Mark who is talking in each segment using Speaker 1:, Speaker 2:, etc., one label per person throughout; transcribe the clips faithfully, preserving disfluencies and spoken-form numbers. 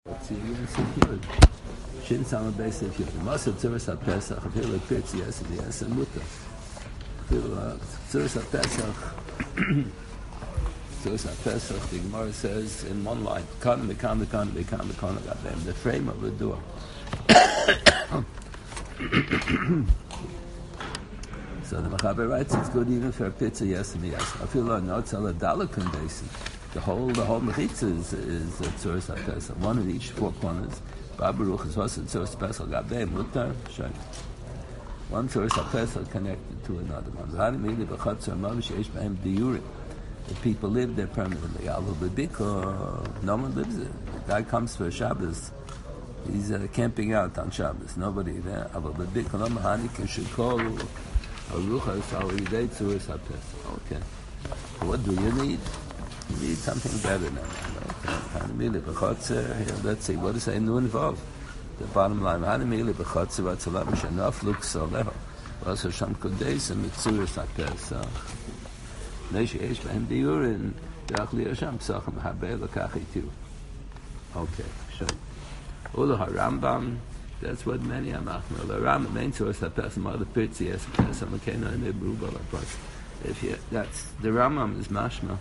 Speaker 1: Let's see again, secure. Shin Sama Beis If Yud. Masa Tzuras HaPesach, Afilu Pirtzi Yes and Yes and Muta. Afilu Tzuras HaPesach, Tzuras HaPesach, the Gemara says in one line, Kan, Mekan, Mekan, Mekan, Mekan, Mekan, the frame of the door. So the Mechaber writes it's good even for a Pirtzi Yes and Yes. Afilu Notzal Adalakun Basin. The whole the whole mechitza is is tzuras HaPesach. One of each four corners. Baruch is also tzuras HaPesach gabei mutar shayim. One tzuras HaPesach connected to another one. V'hani mili b'chatzor mavish yesh b'hem diurim. If people live there permanently, although b'biko, no one lives there. The guy comes for Shabbos. He's uh, camping out on Shabbos. Nobody there. Although b'biko no mahani kishikol aruchas al yidei tzuras HaPesach. Okay. What do you need? You need something better than that. Okay. Let's see, what does it involve? The bottom line, Hanimili b'chotzer v'atzalam shenaf looks soleho. Also Sham Kodesh and Mitzuras HaPesach. Neshi Eish B'hem Diurin Derach Li Hashem Psachim Habei L'kach Itu. Okay, sure. Ulu HaRambam, that's what many are machmir. The Rambam main Tzuras HaPesach, Mother Pirtzi Yes HaPesach, Makena and Ebrubal HaPesach. If you, that's, the Rambam is mashma.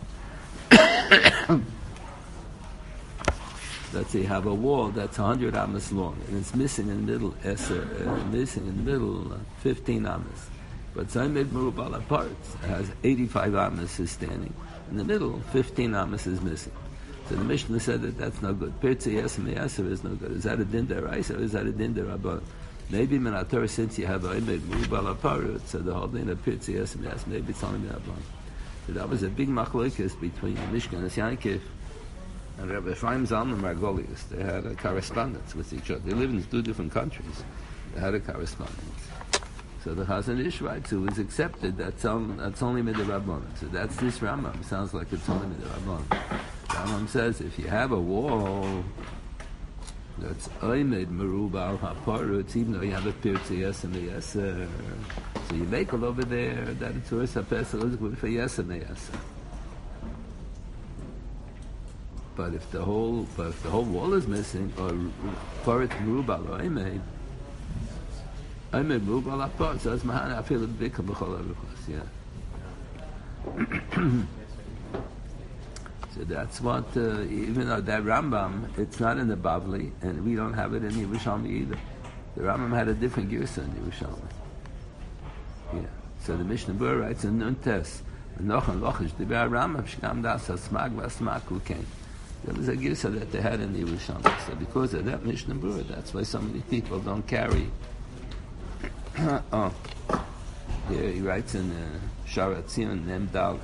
Speaker 1: Let's say you have a wall that's one hundred amas long and it's missing in the middle eser, uh, missing in the middle uh, fifteen amas, but Zaymed Merubal apart it has eighty-five amas is standing in the middle, fifteen amas is missing. So the Mishnah said that that's no good. Pirtzi Yes and Me'aser is no good. Is that a din deraisa or is that a din derabban? Maybe Minator, since you have a Zaymed Merubal apart, so the whole thing of Pirtzi Yes and Me'aser, maybe it's only derabban. So that was a big machlokes between Mishkan and Yankov and Rabbi Ephraim Zalman Margolius. They had a correspondence with each other. They lived in two different countries. They had a correspondence. So the Chazon Ish writes, who was accepted, that's, on, that's only Midirabbanan. So that's this Rambam. Sounds like it's only Midirabbanan. Rambam says, if you have a wall that's Oymed Merubal HaParutz, even though you have a Pirtzi Yes and Me'aser, so you make it over there that it's Tzuras HaPesach is good for Yes and Me'aser. But if the whole, but if the whole wall is missing, or Parit Merubal Oymed, Oymed Merubal HaParutz, so it's Mahana, I feel a big B'chol HaRuchos, yeah. So that's what, uh, even though that Rambam, it's not in the Bavli, and we don't have it in the Yerushalmi either. The Rambam had a different Girsa in the Yerushalmi. Yeah. So the Mishnah Berurah writes in Nuntes, Nochan Lochish, the Rambam, Shkam Das HaSmag V'Asmak Ukein. There was a Girsa that they had in the Yerushalmi. So because of that Mishnah Berurah, that's why so many people don't carry. Oh. Here he writes in uh, Sharat Tzion Nem Dalin.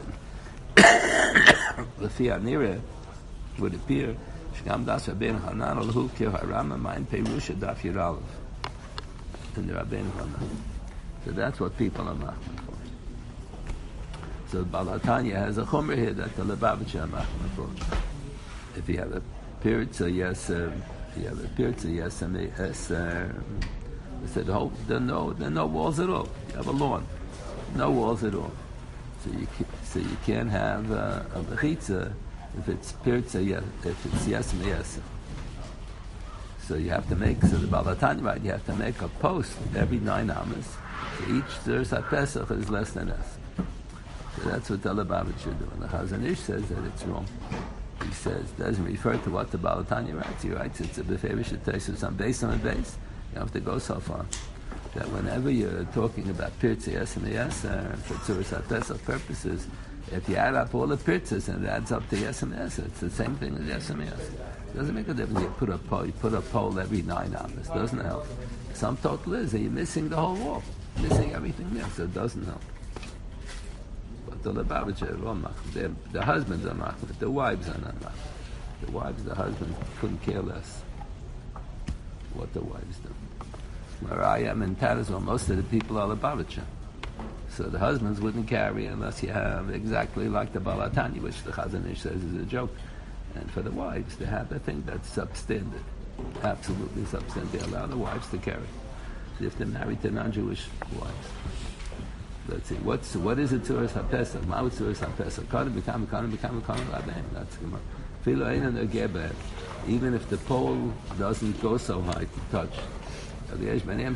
Speaker 1: Lefi Anira would appear Shgam Das Rabbeinu Hanan Alhu Kir Harama Mayin Perusha Daf Yiralev in the Rabbeinu Hanan. So that's what people are machmir for. So Baal HaTanya has a chomer here that the Lubavitcher are machmir for. If you have a Pirtzi Yes, uh, if you have a Pirtzi Yes and Yes, uh, they said oh, there are no there are no walls at all. You have a lawn, no walls at all. So you can, so you can't have uh, a mechitza if it's pirtza, yes, if it's yes and yes. So you have to make, so the Baal HaTanya, right, you have to make a post every nine amas. So each Tzuras HaPesach is less than S. So that's what the Lubavitcher should do. And the Chazon Ish says that it's wrong. He says, doesn't refer to what the Baal HaTanya writes. He writes it's a beferish tesis on based on a base. You have to go so far that whenever you're talking about Pirtzi Yes and Yes uh, for Tzuras HaPesach purposes, if you add up all the Pirtzes and it adds up to Yes and Yes, it's the same thing as Yes and Yes. It doesn't make a difference. You put a pole, you put a pole every nine amas. It doesn't help. Some total is that you're missing the whole wall, missing everything there, so it doesn't help. But the Lubavitcher, the husbands are machmir, the wives are not machmir. The wives, the husbands couldn't care less what the wives do. Where I am in Tarazor, most of the people are Lubavitcher. So the husbands wouldn't carry unless you have exactly like the Baal HaTanya, which the Chazon Ish says is a joke. And for the wives, they have a thing that's substandard, absolutely substandard. They allow the wives to carry. So if they're married to non-Jewish wives. Let's see, what's, what is it Tzuras HaPesach? Ma'u Tzuras HaPesach? Kana b'kama, kana b'kama, kana b'kama. That's Gemara. Filo einan or geber. even if the pole doesn't go so high to touch. The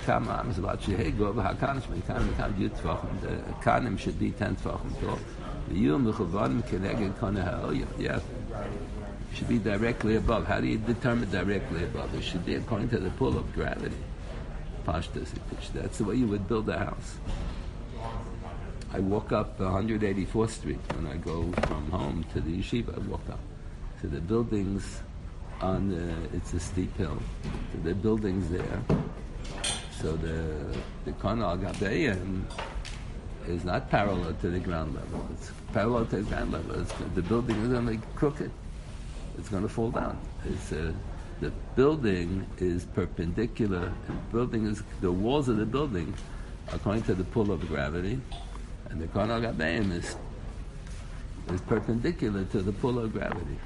Speaker 1: kanim should be ten tefachim tall. The yum mechuvanim keneged kana ha'oyah. Yeah, should be directly above. How do you determine directly above? It should be according to the pull of gravity. Pashtas, that's the way you would build a house. I walk up one hundred eighty-fourth Street when I go from home to the yeshiva. I walk up to the buildings on the, it's a steep hill. So the buildings there. So the the Kanal Gabeim is not parallel to the ground level. It's parallel to the ground level. It's, the building is going to be crooked. It's going to fall down. It's uh, the building is perpendicular. The building is the walls of the building, according to the pull of gravity, and the Kanal Gabeim is is perpendicular to the pull of gravity.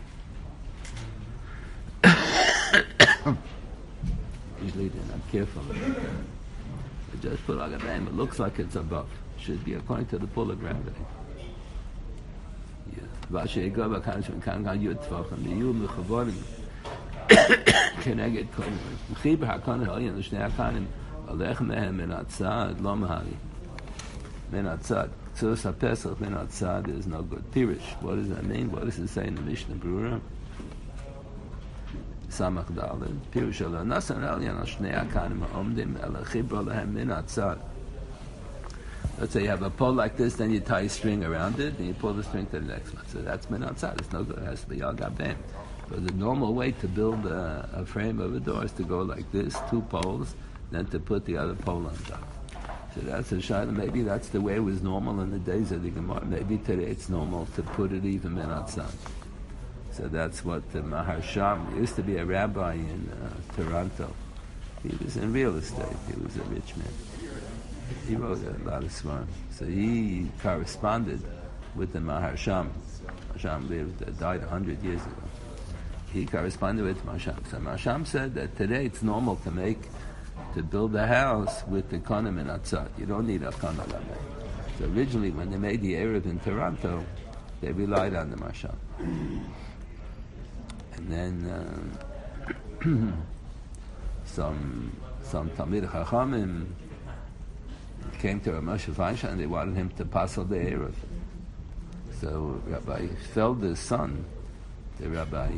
Speaker 1: Usually they're not careful about that. They just put like a name. It looks like it's above. It should be according to the pull of gravity. Is no good. Pirish. What does that mean? What does it say in the Mishnah Brura? Samach Daled. Pirush ala nasan elyan al shnei akanim ha'omdim ela chibra lehem min atzad. Let's say you have a pole like this, then you tie a string around it, and you pull the string to the next one. So that's min atzad. It's no good. It has to be al gabem. But the normal way to build a, a frame of a door is to go like this, two poles, then to put the other pole on top. So that's a shayla. Maybe that's the way it was normal in the days of the Gemara. Maybe today it's normal to put it even min atzad. So that's what the Maharsham used to be a rabbi in uh, Toronto. He was in real estate. He was a rich man. He wrote a lot of svarim. So he corresponded with the Maharsham. Maharsham lived, uh, died a hundred years ago. He corresponded with Maharsham. So Maharsham said that today it's normal to make, to build a house with the konim and atzad. You don't need a konim. So originally, when they made the Erev in Toronto, they relied on the Maharsham. And then uh, some some Talmid Chachamim came to Rav Moshe Feinstein and they wanted him to passel the Erev. So Rabbi Felder's son, the Rabbi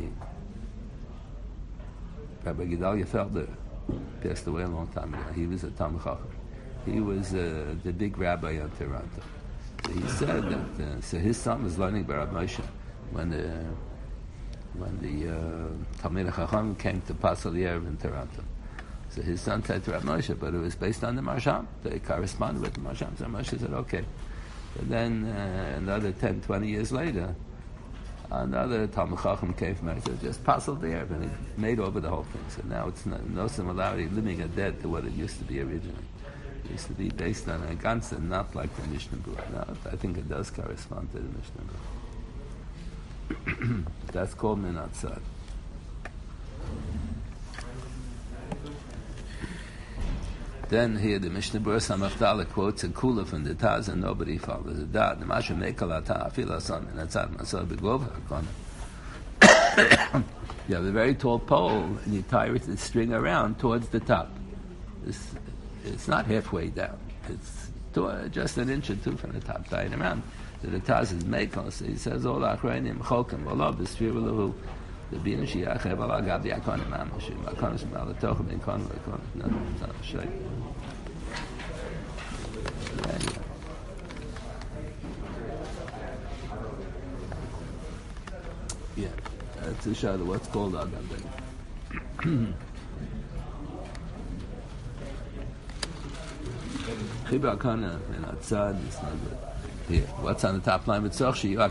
Speaker 1: Rabbi Gedalia Felder, passed away a long time ago. He was a Talmid Chacham. He was uh, the big rabbi of Toronto. So he said that uh, so his son was learning by Rav Moshe when the when the uh, Talmid Chacham came to Pasal the Erev in Toronto. So his son said to Rav Moshe, but it was based on the Maharsham. They corresponded with the Maharsham. So Moshe said, okay. But then uh, another ten, twenty years later, another Talmid Chacham came from Eretz, just Pasal the Erev, and he made over the whole thing. So now it's no, no similarity, living or dead, to what it used to be originally. It used to be based on a Ganze, not like the Mishnah Berurah. Now I think it does correspond to the Mishnah Berurah. That's called min atzad. Then here the Mishnah Berurah Samachdala quotes a kula from the Taz and nobody follows the dad. The Masha Mekalata Afila Son min atzad Masah Begova Hakon. You have a very tall pole and you tie the string around towards the top. It's, it's not halfway down. It's to, just an inch or two from the top, tie it around. So the Taz is Mekal, so he says, all Achreinim Cholkim, V'lov, the Sfir V'lahu, the Bin Shiach, V'la Gabi Akonim Amashim, Akonim Shmal, Tochim, Akonim, Akonim, no, it's not a shayk. Yeah, that's a shayla, what's called Agabay. Chibra Akana, and Atzad, it's not good. Here, what's on the top line? Yeah,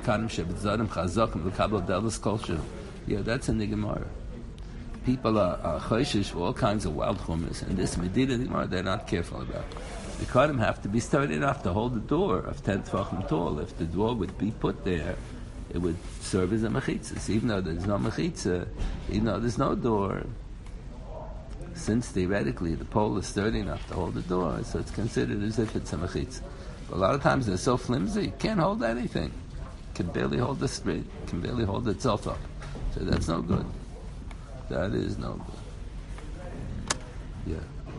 Speaker 1: that's in the Gemara. People are, are choishish for all kinds of wild chumas, and this Medina Gemara they're not careful about. The kanim have to be sturdy enough to hold the door of ten tefachim tall. If the door would be put there, it would serve as a mechitzah. Even though there's no mechitzah, even though there's no door, since theoretically the pole is sturdy enough to hold the door, so it's considered as if it's a mechitzah. A lot of times they're so flimsy, it can't hold anything. Can barely hold the string, can barely hold itself up. So that's no good. That is no good. Yeah.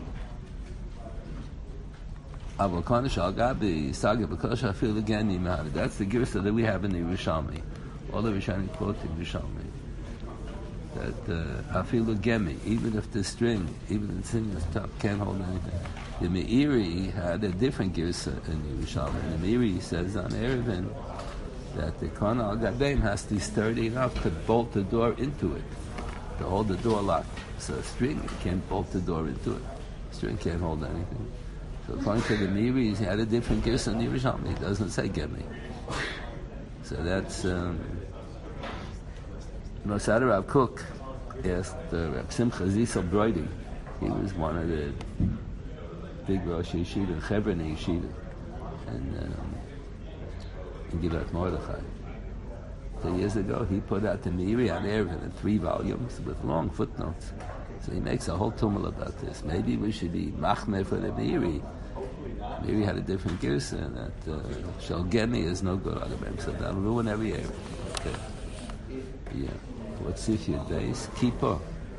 Speaker 1: Avokanish al Gabi Saga because I feel again Imad. That's the girsa that we have in the Yerushalmi. All the Rishonim quoting Yerushalmi. That uh, Afilu Gemi, even if the string, even the string is tough, can't hold anything. The Meiri had a different girsa in Yerushalmi. The Meiri says on Erevin that the Kana al Gabeim has to be sturdy enough to bolt the door into it, to hold the door locked. So a string can't bolt the door into it. String can't hold anything. So according to the Meiri, he had a different girsa in the Yerushalmi. He doesn't say Gemi. So that's. Um, Nosada Rav Kook asked uh, Rav Simcha Zisel Broidy. He was one of the big Rosh Yeshiva, Hebron Yeshiva, and um, in Givat Mordechai. So years ago, he put out the Meiri on Erevin in three volumes with long footnotes. So he makes a whole tumult about this. Maybe we should be machmeh for the Meiri. Meiri had a different girsa, and that uh, Shel Gemi is no good on the so that'll ruin every area. Okay. Yeah. What's if your base? Kippur.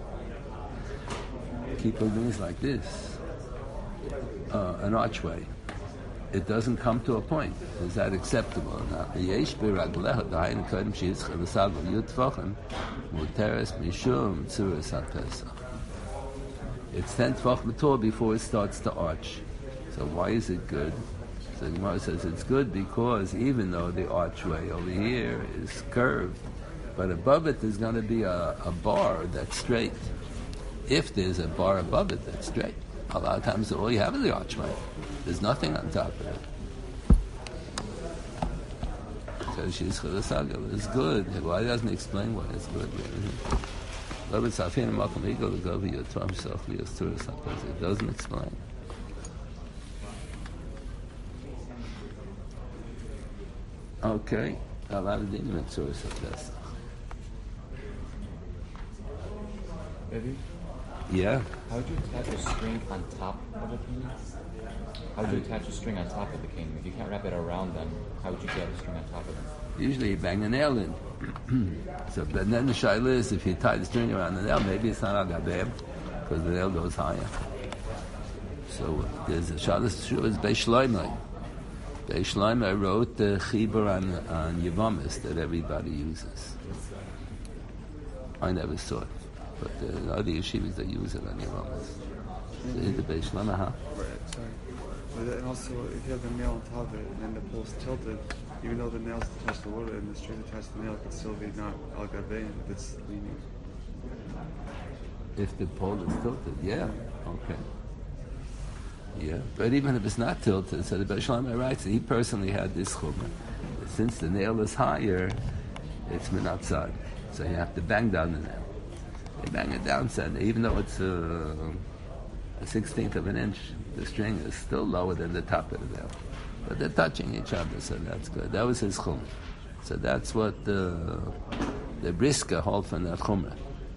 Speaker 1: Kippur means like this. Uh, an archway. It doesn't come to a point. Is that acceptable or not? It's ten tvachim tall before it starts to arch. So why is it good? So the Gemara says it's good because even though the archway over here is curved, but above it there's going to be a, a bar that's straight. If there's a bar above it that's straight, a lot of times all you have is the archway. There's nothing on top of it. So she's chadasagal. It's good. Why doesn't he explain why it's good? It doesn't explain. Okay. A lot of dinim at Tzuras HaPesach.
Speaker 2: Maybe?
Speaker 1: Yeah.
Speaker 2: How would you attach a string on top of a cane? How would you attach a string on top of the cane? If you can't wrap it around them, how would you get a string on top of them?
Speaker 1: Usually you bang the nail in. So, but then the shaila is if you tie the string around the nail, maybe it's not al gabeim because the nail goes higher. So there's a shaila is Beis Shloimeh. Beis Shloimeh wrote the chibur on, on Yevamis that everybody uses. I never saw it. But the other yeshivas that use it on Yevamis. So it's the Beis Shloimeh, huh?
Speaker 3: Right, sorry. But then also, if you have the nail on top of it and then the pole's tilted, even though the nail's attached to the wood and the string attached to the nail, it could still be not al gabein if it's leaning.
Speaker 1: If the pole is tilted, yeah, okay. Yeah, but even if it's not tilted, so the Beis Shloimeh writes that he personally had this chumrah. Since the nail is higher, it's min outside. So you have to bang down the nail. They bang it down, so even though it's uh, a sixteenth of an inch, the string is still lower than the top of the nail. But they're touching each other, so that's good. That was his chum. So that's what the the brisker hold from that chumrah.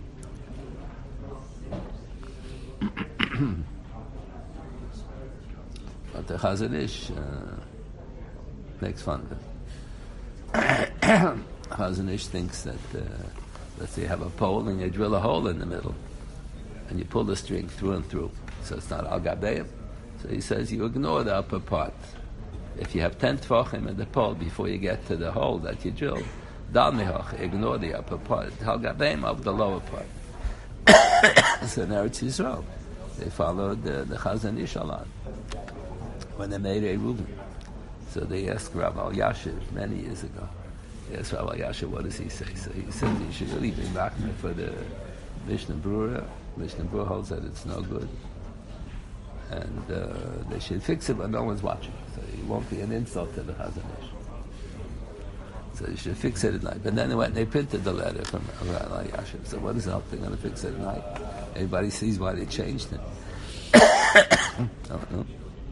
Speaker 1: But the Chazon Ish uh, makes fun of it. Chazon Ish thinks that, uh, let's say you have a pole and you drill a hole in the middle and you pull the string through and through. So it's not al gabeim. So he says you ignore the upper part. If you have ten tvachim in the pole before you get to the hole that you drilled, dal mihach, ignore the upper part. Al gabeim of the lower part. So in Eretz Yisrael, they followed the, the Chazon Ish a lot when they made a Reuben. So they asked Rabbi Yashiv many years ago. They asked Rabbi Yashiv, what does he say? So he said you should really be back for the Mishnah Brura. Mishnah Brura holds that it's no good. And uh, they should fix it, but no one's watching. So it won't be an insult to the Chazon Ish. So you should fix it at night. But then they went and they printed the letter from Rabbi Yashiv. So what is the help? They're going to fix it at night. Everybody sees why they changed it. Don't know.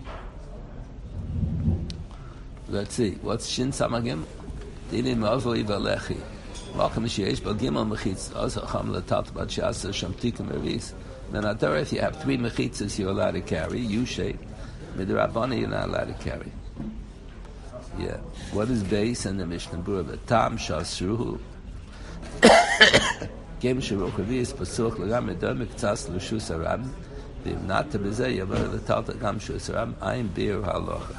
Speaker 1: Let's see. What's Shin Samagim? Dinim Avoi Valechi. Welcome to Sheish Bagimel Mechitz. Also, Cham Latat Bat Shasa Shamtikim Revis. Then at Torah, if you have three mechitzas, you're allowed to carry. U-shape. Midrabana, you're not allowed to carry. Yeah. What is base in the Mishnah Brura? Tam Shasruhu. Game Shirokavi is Pasuch Lagam Medom Ktsas Lushus Aram. The not to Bizay Yavar the Talta Gam Shus Aram. I'm Beer Halacha.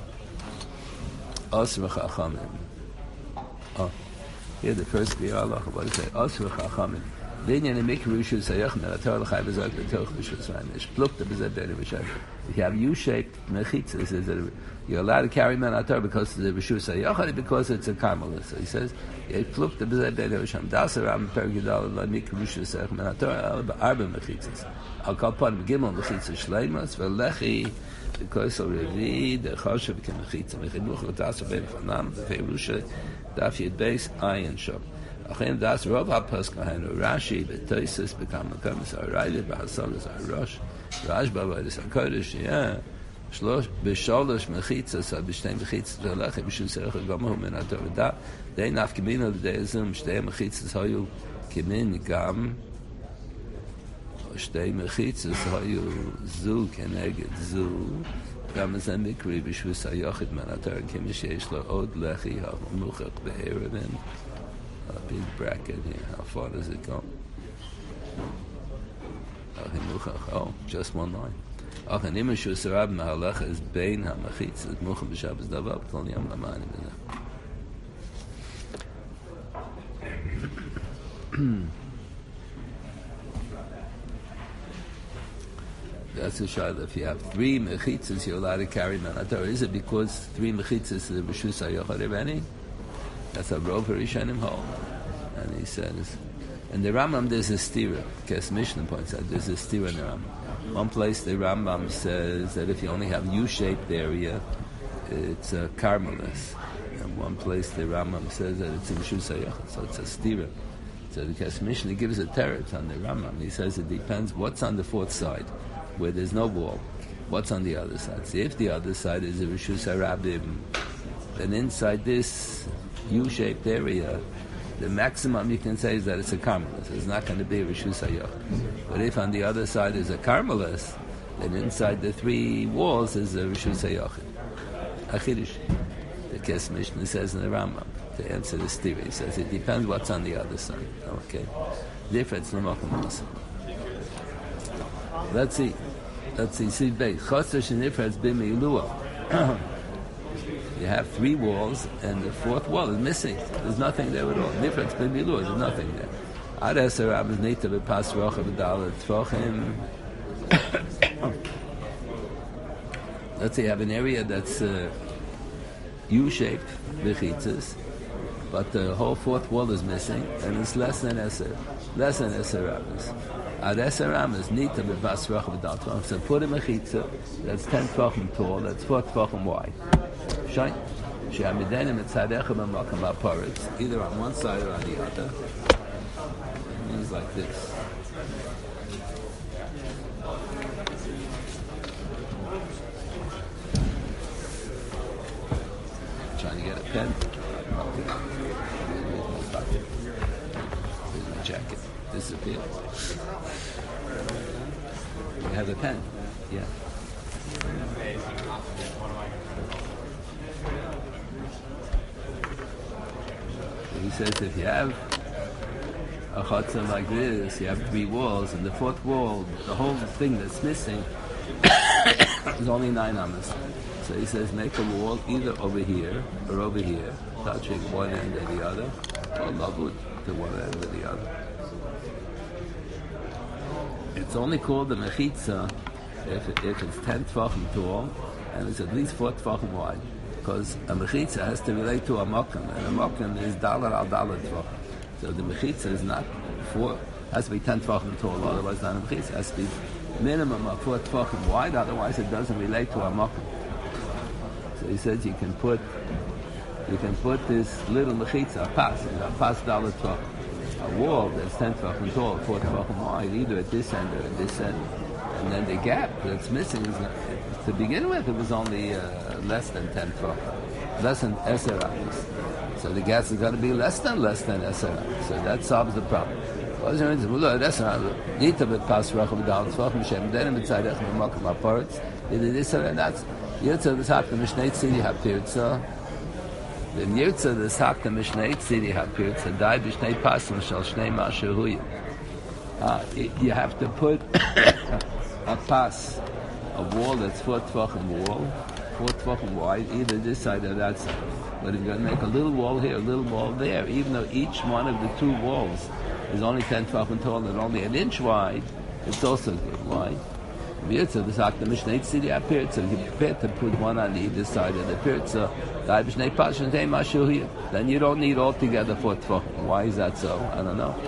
Speaker 1: Osra Chachamim. Oh, here the first Beer Halacha. What is it? Osra Chachamim. Linyan and Mikru Shus Ayachim and Atar Lachai Bezak the Toch Bishus Aram. It's plucked the Bizay Beri Bishai. If you have U-shaped mechitzas, is that you're allowed to carry men atar because of the Rishus HaYachari, because it's a karmelis. So he says, "Fluk the bezeh ben Yerushalayim daser am pergidal la mik Rishus HaYachari men atar arba mechitzas. Al kol pan gimel mechitzas shleimas v'lechi because of revi the chashav became mechitza mechinuch l'daser ben fanam v'feirusha daf yid beis ayin shom. Achem das rov ha'paskahenu Rashi b'toisus become mekamis ha'rayli b'hasagas ha'rosh Rashba b'ayis ha'kodesh yeah. Shlosh b'sholosh mechitzas b'shtei mechitzas v'lechi b'shus ha'yachar gamahu min atar v'da dei nafkamina l'dei azum shtei mechitzas hayu kimin gam shtei mechitzas hayu zu keneged zu gam zeh mikri b'shus ha'yachid min atar kimi sheyesh lo od lechi ha'muchach be'erevin a big bracket here. How far does it go? Oh, just one line. Ach, an immer shus rab ma'alecha is bein ha'machitz et muchem b'shabes davar b'tol yam lamani b'neh. That's a shayla. If you have three mechitzas, you're allowed to carry manator. Is it because three mechitzas the b'shus ha'yochad ebeni? That's a rov harishanim hold. And he says, in the Rambam there's a stira. Kes Mishnah points out there's a stira in the Rambam. One place the Rambam says that if you only have U-shaped area, it's a karmelis. And one place the Rambam says that it's a Rishus HaYachad, so it's a stira. So the Kes Mishnah gives a teretz on the Rambam. He says it depends what's on the fourth side, where there's no wall. What's on the other side? So if the other side is a Rishus HaRabim, then inside this U-shaped area, the maximum you can say is that it's a karmelis. It's not going to be a Rishus HaYachad. But if on the other side is a karmelis, then inside the three walls is a Rishus HaYachad. Achidush. The Kes Mishnah says in the Rambam, to answer the stira, he says it depends what's on the other side. Okay. Difference no makom. Let's see. Let's see. See base. Chosesh and difference b'meilua. You have three walls, and the fourth wall is missing. There's nothing there at all. Difference b'meilua. There's nothing there. Ad eser rabos nita b'pas rocha b'dalet tfochim. Let's say you have an area that's uh, U-shaped, bechitzas, but the whole fourth wall is missing, and it's less than eser, less than eser rabos. Ad eser rabos nita b'pas rocha b'dalet tfochim. So put a mechitza that's ten tfochim tall, that's four tfochim wide. Shine. She'amidenim etzadecha b'makam ha'paretz, either on one side or on the other. It means like this. Trying to get a pen. Okay. Here's my jacket. Disappeared. You have a pen? Yeah. He says if you have a chutzah like this, you have three walls, and the fourth wall, the whole thing that's missing is only nine amas. So he says make a wall either over here or over here, touching one end or the other, or lavud to one end or the other. It's only called the mechitza if, it, if it's ten tefachim tall and it's at least four tefachim wide. Because a mechitza has to relate to a mokum, and a mokum is dollar al dollar tefachim. So the mechitza is not four, has to be ten tefachim tall, otherwise not a mechitza. It has to be minimum of four tefachim wide, otherwise it doesn't relate to a mokum. So he says you can put, you can put this little mechitza, a pas, a pas dollar tefachim, a wall that's ten tefachim tall, four tefachim wide, either at this end or at this end, and then the gap that's missing is not, to begin with, it was only uh, less than ten tefachim, less than eser amas. So the gas is going to be less than less than eser amas. So that solves the problem. What does it mean? Well, eser amas. Nita b'pas racham b'dal tefachim shem denim b'tzadech b'makam ha'paretz. It is so, and that's Yitza the top. The Mishnah Tzidi HaPirtza. The Yirtza, the Sakta Mishnei Tzidi HaPirtza, Dai B'Shnei Pasim Shal Shnei Masha Huya. You have to put a pas, a wall that's four tvachim wall, four tvachim wide, either this side or that side. But if you're going to make a little wall here, a little wall there, even though each one of the two walls is only ten tvachim tall and only an inch wide, it's also good. Why? Yirtza, the Sakta Mishnei Tzidi HaPirtza, you're prepared to put one on either side of the Pirtza, then you don't need altogether four tvachim. Why is that so? I don't know.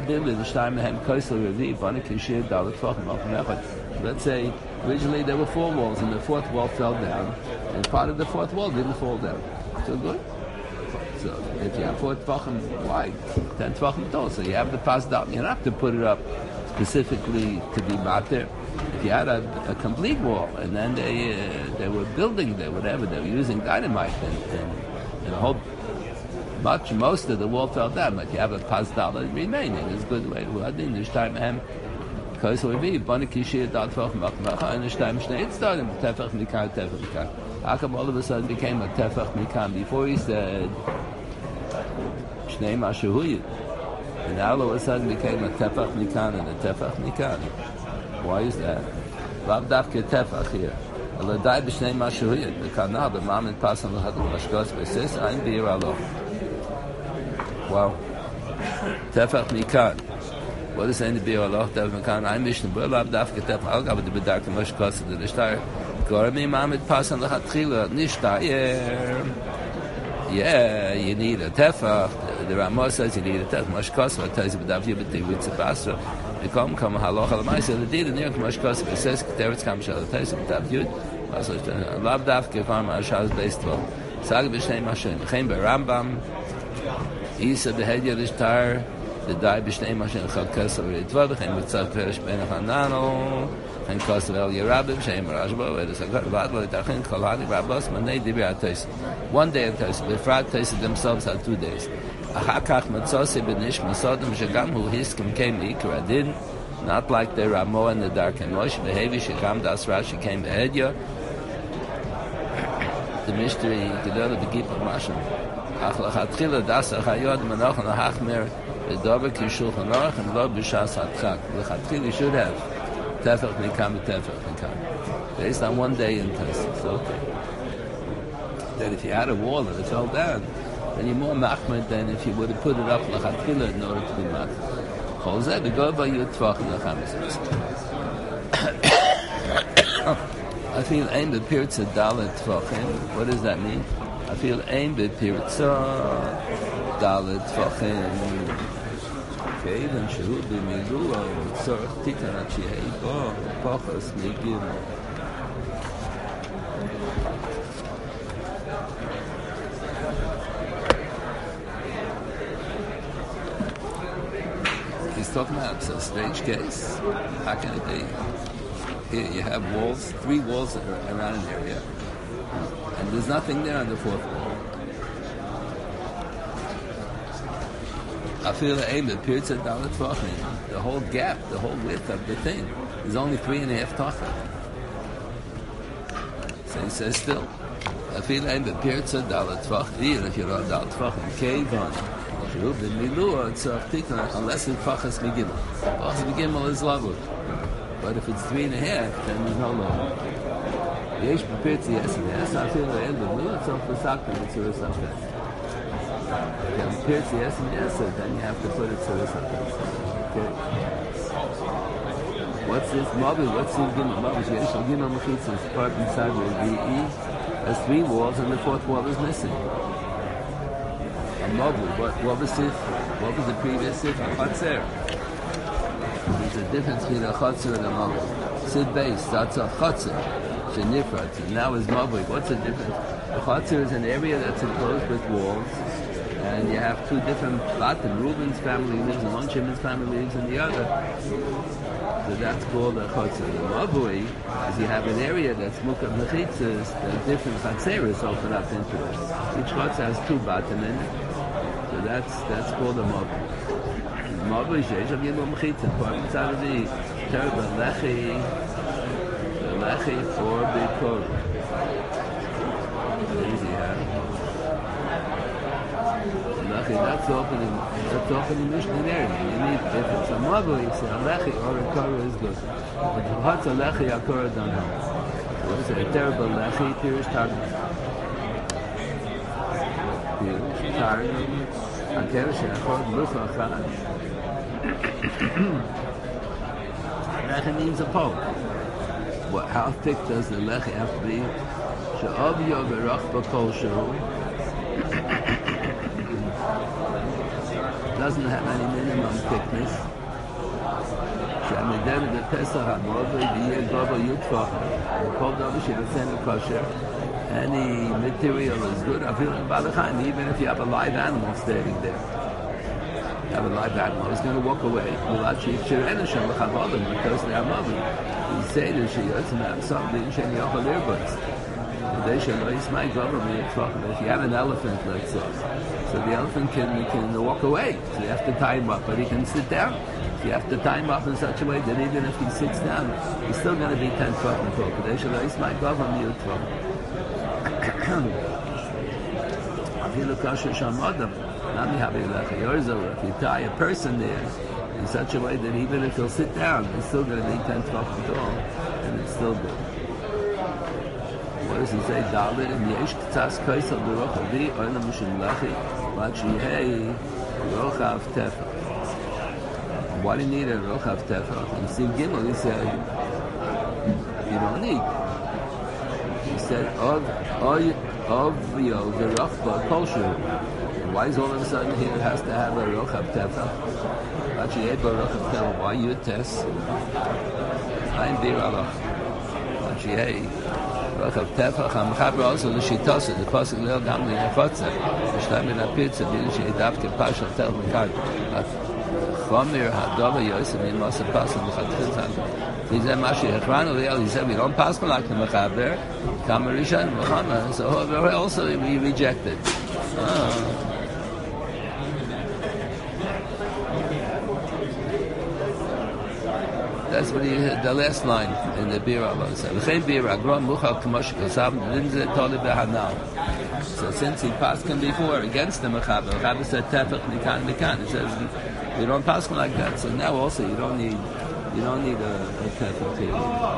Speaker 1: Let's say originally there were four walls and the fourth wall fell down and part of the fourth wall didn't fall down. So good. So if you have four tvachim wide, ten tvachim tall, so you have the pas down. You don't have to put it up specifically to be mater. If you had a, a complete wall and then they uh, they were building there, whatever, they were using dynamite and, and, and a whole much, most of the wall fell down, but you have a pas dollar remaining. It's a good way to do it. This time, um, because we be, Bonakishir, Datfach, Machmacha, and this time, Schnee, started with Tefach Mikan, Tefach Mikan. How come all of a sudden became a Tefach Mikan? Before he said, Schnee Mashahuyin. And now all of a sudden became a Tefach Mikan and a Tefach Mikan. Why is that? Lav Dafke Tefach here. Aladai b'shnei mashuhiyat. The kanal, the mom and pasan l'chadul mashkos b'sis, ein bir alo. Wow. Tefach mikan. What is ein bir alo? Tefach mikan. Ein b'shnei b'ur lav dafke tefach. Al gabe de bedarke mashkos de l'shtar. Gormi mom and pasan l'chadchila. Nishtayer. Yeah, you need a tefach. The Ramah says you need a tefach. Mashkos v'atayz b'dav yibeti ritza basra. Become come halacha l'maisa the deed near k'mashkos b'says k'teretz kam shal t'ayis b'tav yud lav daf k'far ma'ashaz based well sag b'shnei mashin v'chein b'Rambam isa b'hedya l'shtar the dai b'shnei mashin chal kesel v'ritva v'chein b'tzav perish ben hanano v'chein kosev el yerabim v'chein b'rashba v'edes agar v'ad lo yitachin kol hadi rabbos manei dibi atayis one day atayis b'frat atayis themselves had two days. Achakach matzose b'nish masodem shegam hu hiskim came ikra did not like the Ramo and the Dark and Moshe behavi shegam das Rashi came behedya the mystery gedol the gip of mashal ach lachatchila das achayod manoch nachmer the dober kishul chanach and lo b'shas hatchak lachatchila should have tefach mikam tefach mikam based on one day in Pesach. Okay, that if you had a wall and it fell down, then you're more machmed than if you would have put it up l'chatchila in order to be machmed. Chol zeh b'go b'yu tvach l'chamis. I feel aim b'pirtza dalet tvachim. What does that mean? I feel aim b'pirtza dalet tvachim. Okay, then shehu b'migula tzorach titan at shehei bo pachas migim. He's talking about a stage case. How can it be? Here you have walls, three walls that are around an area, and there's nothing there on the fourth wall. I feel the aim that Pirtza Dalet Tvachim, the whole gap, the whole width of the thing, is only three and a half tachim. So he says still, I feel the aim that Pirtza Dalet Tvachim, even if you're on Dalet Tvachim, cave on. Unless it's Pachas Megimel. Pachas Megimel is Lavud. But if it's three and a half, then there's no Lavud. Yesh B'Pirtzi yes and yes. I feel the end of Lu, it's off the Sakta, it's a Risafet. If B'Pirtzi yes and yes, then you have to put it to Risafet. Okay. What's this? Mavi, what's this Gimel? Mavi, Yesh Gimel Mechitza is part inside with V E. There's three walls and the fourth wall is missing. Mavu, what, what was it? What was the previous sif? A Chatzer. There's a difference between a Chatzer and a Mavu. Sid base, that's a Chatzer. Shenifrat. Now is Mavu. What's the difference? A Chatzer is an area that's enclosed with walls, and you have two different Batim. Reuben's family lives in one, Shimon's family lives in the other. So that's called a Chatzer. The Mavu is you have an area that's Mukab Mechitzas, that different Chatzeres open up into it. Each Chatzer has two Batim in it. So that's that's called a mob. Mob is yesh of yom mechitza. Part inside of the terrible lechi, the lechi for the kol. Easy, huh? Lechi, that's opening, that's opening Mishnah there. You need, if it's a mabul, you say a lechi or a kara is good. But if it's a lechi, a kara don't help. So it's a terrible lechi, pirish targum. Pirish targum, a kerish, a kara, lucha, chad. Lechi means a pole. What, how thick does the lechi have to be? She'av yoverach b'kol shehu. Doesn't have any minimum thickness. She'amidem the pesach ha'modvei v'yeh gova yutfach. Kol davar she'netzenu kosher. Any material is good. I feel about the time, even if you have a live animal standing there. You have a live animal, he's going to walk away. Because they are moving. You say that she doesn't have something, she doesn't have earbuds. They should know it's my government. If you have an elephant, let's say, so the elephant can can walk away. So you have to tie him up, but he can sit down. So you have to tie him up in such a way that even if he sits down, he's still going to be ten fucking talk. They should know it's my government. If you look at Shamadam, if you tie a person there in such a way that even if he'll sit down, he's still going to be ten fucking tall, and it's still good. What does he say? Dalit and yesh k'tzas kaisel b'rochav oina mishim lechi v'achiyei rochav tefach. Why do you need a rochav tefach? In Siv Gimel he said you don't need. He said of of yo v'rochva kolshu. Why is all of a sudden here it has to have a rochav tefach? V'achiyei b'rochav tefach. Why you test? I'm bir alach. V'achiyei Rochav Tefach, I'm happy also the Shitasa, the Pasuk Leel Gamli Nefotze, the Shtaim in a pizza, the Shidavke Pashal Tel Mekad, Chomir Hadova Yosef, in Masa Pasuk, the Chatzit. He said, Mashi Hechranu Leel, he said, we don't pass like the Mechaber, Kamarishan, Muhammad, so also we rejected. Oh. That's what he, the last line in the Bira said. So since he passed him before against the Mechaber, Mechaber said Tefach Nikan Nikan. He says you don't pass him like that. So now also you don't need you don't need a, a Tefach here.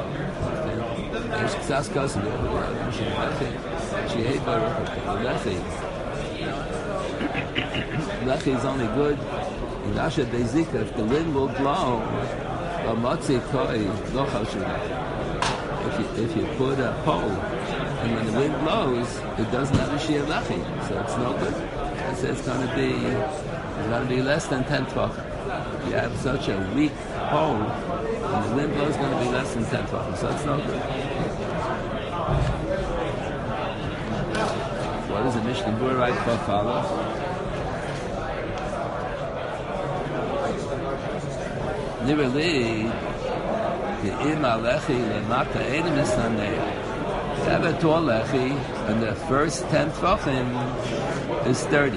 Speaker 1: Lechi is only good in Asher Bezika if the wind will blow. If you, if you put a pole and when the wind blows, it doesn't have a shear lechi, so it's no good. It says it's going to be it's going to be less than ten tvachim. You have such a weak pole, and the wind blows, it's going to be less than ten tvachim, so it's no good. What does the Mishnah Berurah write for follow? Literally, the ima lechi lemata edim isnanei. Have a tall lechi, and the first ten tvachim is thirty.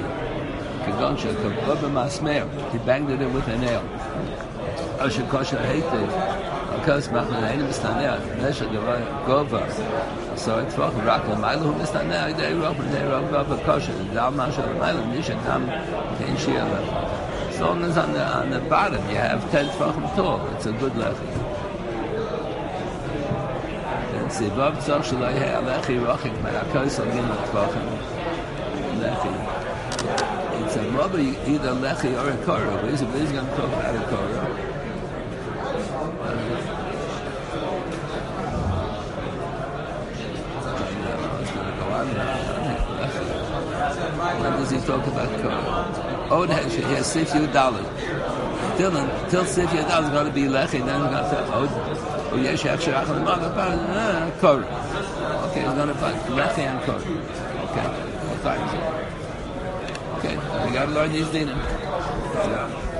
Speaker 1: He banged it in with a nail. Ashikosha hated. Because machna edim isnanei. Nesha gova. So it's tvachim rak lemaylu isnanei. They rock and they rock gova kosher. Dal masha lemaylu nisha tam kein shia lechi. As long as on the, on the bottom you have ten tvachim tall, it's a good lechi. Then sivav tzach shalai lechi rochik me'akos al gimel tvachim lechi. It's a mother either lechi or a korah. But he's going to talk about a korah. When does he talk about korah? Oh, he has Sif Yudalid. Till till Sif Yudalid is going to be Lechi, then he's going to say, oh, Yesh Hechsherach and Mother, Korah. Okay, he's going to find Lechi and Korah. Okay, fine. Okay, we got to learn these dinim. Yeah.